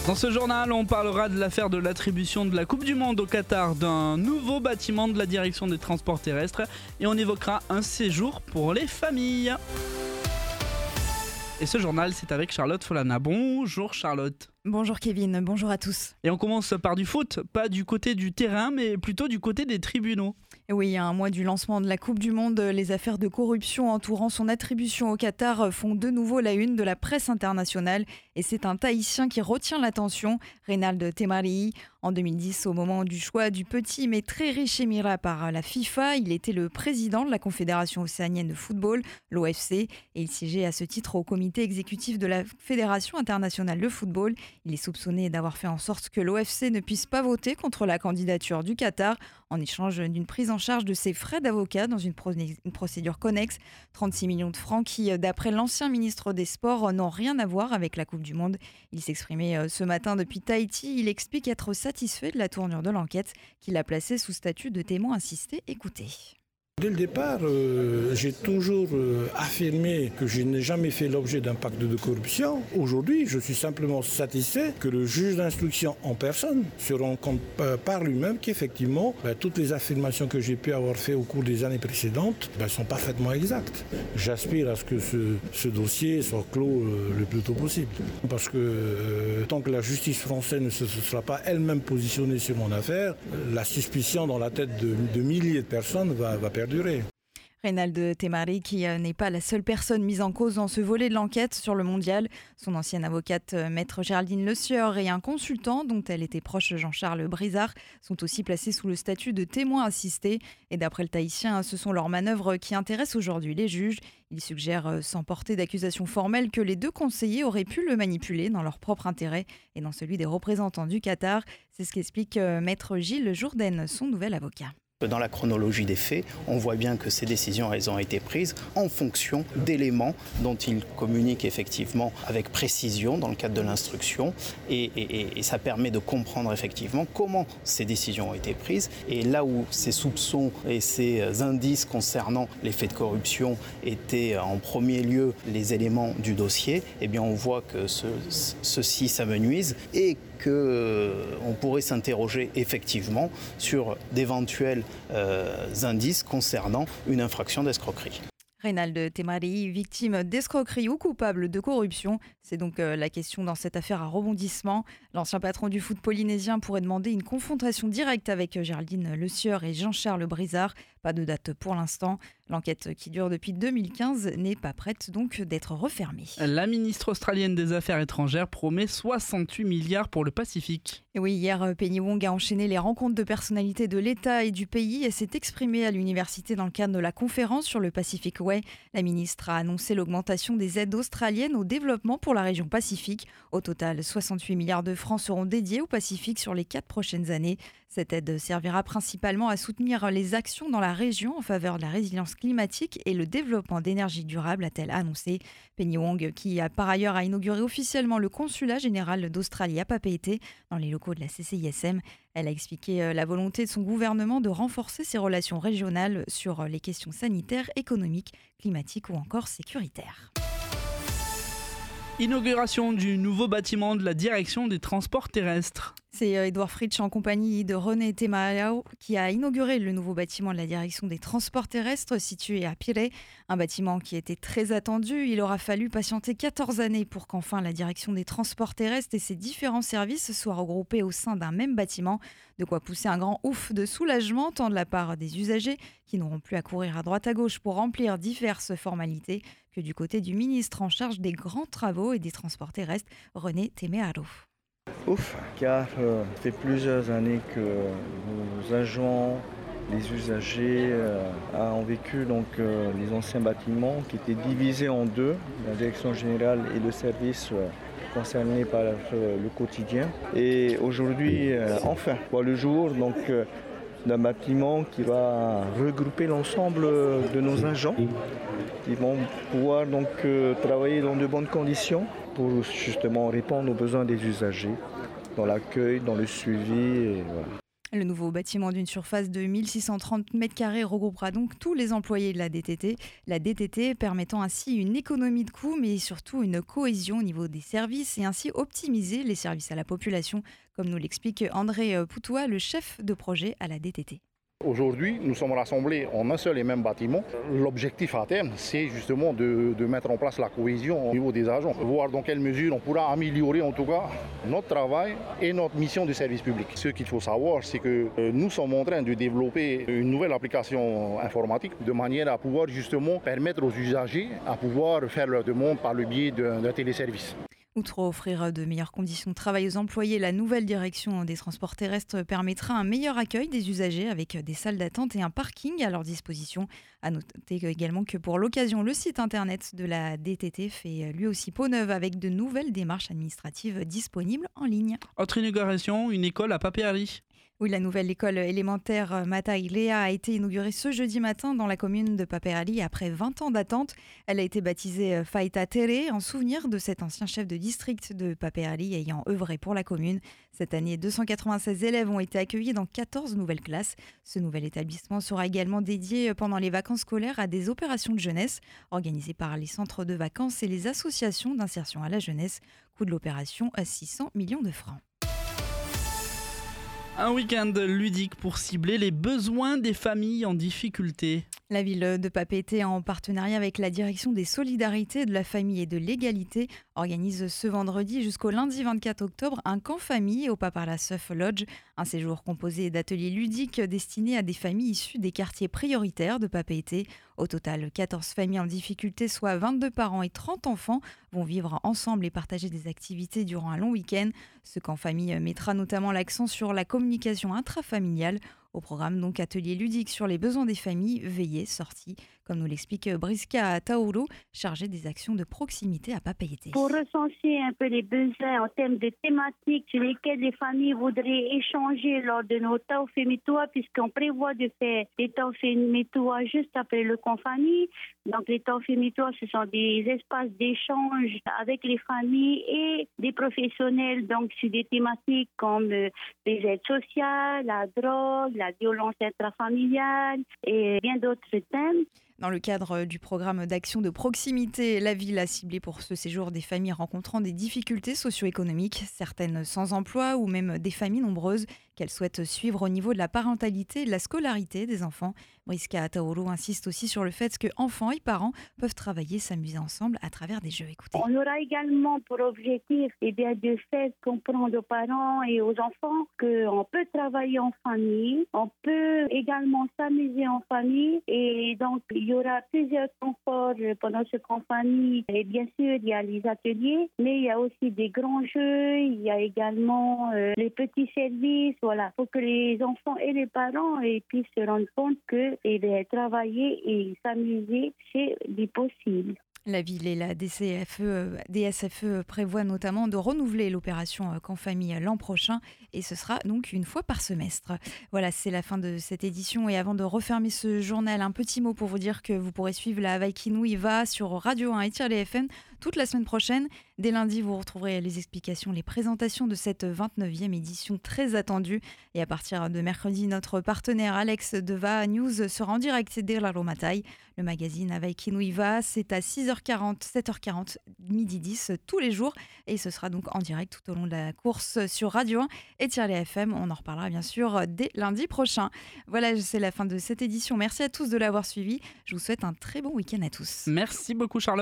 Dans ce journal, on parlera de l'affaire de l'attribution de la Coupe du Monde au Qatar d'un nouveau bâtiment de la direction des transports terrestres et on évoquera un séjour pour les familles. Et ce journal, c'est avec Charlotte Folana. Bonjour Charlotte. Bonjour Kevin, bonjour à tous. Et on commence par du foot, pas du côté du terrain, mais plutôt du côté des tribunaux. Et oui, à un mois du lancement de la Coupe du Monde, les affaires de corruption entourant son attribution au Qatar font de nouveau la une de la presse internationale. Et c'est un Tahitien qui retient l'attention, Reynald Temari. En 2010, au moment du choix du petit mais très riche émirat par la FIFA, il était le président de la Confédération océanienne de football, l'OFC, et il siégeait à ce titre au comité exécutif de la Fédération internationale de football. Il est soupçonné d'avoir fait en sorte que l'OFC ne puisse pas voter contre la candidature du Qatar en échange d'une prise en charge de ses frais d'avocat dans une procédure connexe. 36 millions de francs qui, d'après l'ancien ministre des Sports, n'ont rien à voir avec la Coupe du Monde. Il s'exprimait ce matin depuis Tahiti. Il explique être satisfait de la tournure de l'enquête qu'il a placée sous statut de témoin assisté. Écoutez. Dès le départ, j'ai toujours affirmé que je n'ai jamais fait l'objet d'un pacte de corruption. Aujourd'hui, je suis simplement satisfait que le juge d'instruction en personne se rende compte par lui-même qu'effectivement, toutes les affirmations que j'ai pu avoir faites au cours des années précédentes sont parfaitement exactes. J'aspire à ce que ce dossier soit clos le plus tôt possible. Parce que tant que la justice française ne se sera pas elle-même positionnée sur mon affaire, la suspicion dans la tête de milliers de personnes va perdurer. Reynald Temari, qui n'est pas la seule personne mise en cause dans ce volet de l'enquête sur le mondial. Son ancienne avocate, maître Géraldine Le Sieur, et un consultant dont elle était proche, Jean-Charles Brizard, sont aussi placés sous le statut de témoins assistés. Et d'après le Tahitien, ce sont leurs manœuvres qui intéressent aujourd'hui les juges. Il suggère, sans porter d'accusation formelle, que les deux conseillers auraient pu le manipuler dans leur propre intérêt et dans celui des représentants du Qatar. C'est ce qu'explique maître Gilles Jourdain, son nouvel avocat. Dans la chronologie des faits, on voit bien que ces décisions elles ont été prises en fonction d'éléments dont il communique effectivement avec précision dans le cadre de l'instruction et ça permet de comprendre effectivement comment ces décisions ont été prises et là où ces soupçons et ces indices concernant les faits de corruption étaient en premier lieu les éléments du dossier, eh bien on voit que ceux-ci s'amenuisent et qu'on pourrait s'interroger effectivement sur d'éventuels indices concernant une infraction d'escroquerie. Reynald Temari, victime d'escroquerie ou coupable de corruption. C'est donc la question dans cette affaire à rebondissement. L'ancien patron du foot polynésien pourrait demander une confrontation directe avec Géraldine Le Sieur et Jean-Charles Brizard. Pas de date pour l'instant. L'enquête qui dure depuis 2015 n'est pas prête donc d'être refermée. La ministre australienne des Affaires étrangères promet 68 milliards pour le Pacifique. Et oui, hier, Penny Wong a enchaîné les rencontres de personnalités de l'État et du pays et s'est exprimée à l'université dans le cadre de la conférence sur le Pacific Way. La ministre a annoncé l'augmentation des aides australiennes au développement pour la région Pacifique. Au total, 68 milliards de francs seront dédiés au Pacifique sur les 4 prochaines années. Cette aide servira principalement à soutenir les actions dans la région en faveur de la résilience climatique et le développement d'énergie durable, a-t-elle annoncé. Penny Wong, qui a par ailleurs inauguré officiellement le consulat général d'Australie à Papeete, dans les locaux de la CCISM. Elle a expliqué la volonté de son gouvernement de renforcer ses relations régionales sur les questions sanitaires, économiques, climatiques ou encore sécuritaires. Inauguration du nouveau bâtiment de la direction des transports terrestres. C'est Édouard Fritsch en compagnie de René Temarao qui a inauguré le nouveau bâtiment de la direction des transports terrestres situé à Pirée. Un bâtiment qui était très attendu. Il aura fallu patienter 14 années pour qu'enfin la direction des transports terrestres et ses différents services soient regroupés au sein d'un même bâtiment. De quoi pousser un grand ouf de soulagement tant de la part des usagers qui n'auront plus à courir à droite à gauche pour remplir diverses formalités que du côté du ministre en charge des grands travaux et des transports terrestres, René Temarao. Ouf, car ça fait plusieurs années que nos agents, les usagers ont vécu les anciens bâtiments qui étaient divisés en deux, la direction générale et le service concernés par le quotidien. Et aujourd'hui, enfin, voit le jour d'un bâtiment qui va regrouper l'ensemble de nos agents qui vont pouvoir travailler dans de bonnes conditions pour justement répondre aux besoins des usagers, dans l'accueil, dans le suivi. Et voilà. Le nouveau bâtiment d'une surface de 1630 m² regroupera donc tous les employés de la DTT. La DTT permettant ainsi une économie de coûts, mais surtout une cohésion au niveau des services et ainsi optimiser les services à la population, comme nous l'explique André Poutoua, le chef de projet à la DTT. Aujourd'hui, nous sommes rassemblés en un seul et même bâtiment. L'objectif à terme, c'est justement de mettre en place la cohésion au niveau des agents, voir dans quelle mesure on pourra améliorer en tout cas notre travail et notre mission de service public. Ce qu'il faut savoir, c'est que nous sommes en train de développer une nouvelle application informatique de manière à pouvoir justement permettre aux usagers à pouvoir faire leurs demandes par le biais d'un téléservice. Outre offrir de meilleures conditions de travail aux employés, la nouvelle direction des transports terrestres permettra un meilleur accueil des usagers avec des salles d'attente et un parking à leur disposition. À noter également que pour l'occasion, le site internet de la DTT fait lui aussi peau neuve avec de nouvelles démarches administratives disponibles en ligne. Autre inauguration, une école à Papeari. Oui, la nouvelle école élémentaire Mata Ilea a été inaugurée ce jeudi matin dans la commune de Papeari après 20 ans d'attente. Elle a été baptisée Faita Tere en souvenir de cet ancien chef de district de Papeari ayant œuvré pour la commune. Cette année, 296 élèves ont été accueillis dans 14 nouvelles classes. Ce nouvel établissement sera également dédié pendant les vacances scolaires à des opérations de jeunesse organisées par les centres de vacances et les associations d'insertion à la jeunesse. Coût de l'opération à 600 millions de francs. Un week-end ludique pour cibler les besoins des familles en difficulté. La ville de Papeete, en partenariat avec la direction des solidarités, de la famille et de l'égalité, organise ce vendredi jusqu'au lundi 24 octobre un camp famille au Papalasseuf Lodge. Un séjour composé d'ateliers ludiques destinés à des familles issues des quartiers prioritaires de Papeete. Au total, 14 familles en difficulté, soit 22 parents et 30 enfants, vont vivre ensemble et partager des activités durant un long week-end. Ce camp famille mettra notamment l'accent sur la communication intrafamiliale. Au programme, donc, atelier ludique sur les besoins des familles, veillées, sorties, comme nous l'explique Briska Taouro, chargée des actions de proximité à Papeete. Pour recenser un peu les besoins en termes de thématiques sur lesquelles les familles voudraient échanger lors de nos taofemitoa, puisqu'on prévoit de faire des taofemitoa juste après le camp famille. Donc les taofemitoa, ce sont des espaces d'échange avec les familles et des professionnels, donc sur des thématiques comme les aides sociales, la drogue, la violence intrafamiliale et bien d'autres thèmes. Dans le cadre du programme d'action de proximité, la ville a ciblé pour ce séjour des familles rencontrant des difficultés socio-économiques, certaines sans emploi ou même des familles nombreuses qu'elles souhaitent suivre au niveau de la parentalité et de la scolarité des enfants. Briska Taouro insiste aussi sur le fait que enfants et parents peuvent travailler, s'amuser ensemble à travers des jeux. Écoutez. On aura également pour objectif de faire comprendre aux parents et aux enfants qu'on peut travailler en famille, on peut également s'amuser en famille et donc il y aura plusieurs conforts pendant ce camp famille. Et bien sûr, il y a les ateliers, mais il y a aussi des grands jeux, il y a également les petits services, voilà, pour que les enfants et les parents puissent se rendre compte que travailler et s'amuser, c'est possible. La ville et la DSFE prévoient notamment de renouveler l'opération Camp Famille l'an prochain et ce sera donc une fois par semestre. Voilà, c'est la fin de cette édition et avant de refermer ce journal, un petit mot pour vous dire que vous pourrez suivre la Vaikinui Va sur Radio 1 et Tirlé FM toute la semaine prochaine. Dès lundi, vous retrouverez les explications, les présentations de cette 29e édition très attendue. Et à partir de mercredi, notre partenaire Alex de Va News sera en direct dès la Romatai. Le magazine Vaikinui Va, c'est à 6h40, 7h40, midi 10 tous les jours. Et ce sera donc en direct tout au long de la course sur Radio 1 et Tirlé FM. On en reparlera bien sûr dès lundi prochain. Voilà, c'est la fin de cette édition. Merci à tous de l'avoir suivi. Je vous souhaite un très bon week-end à tous. Merci beaucoup Charlotte.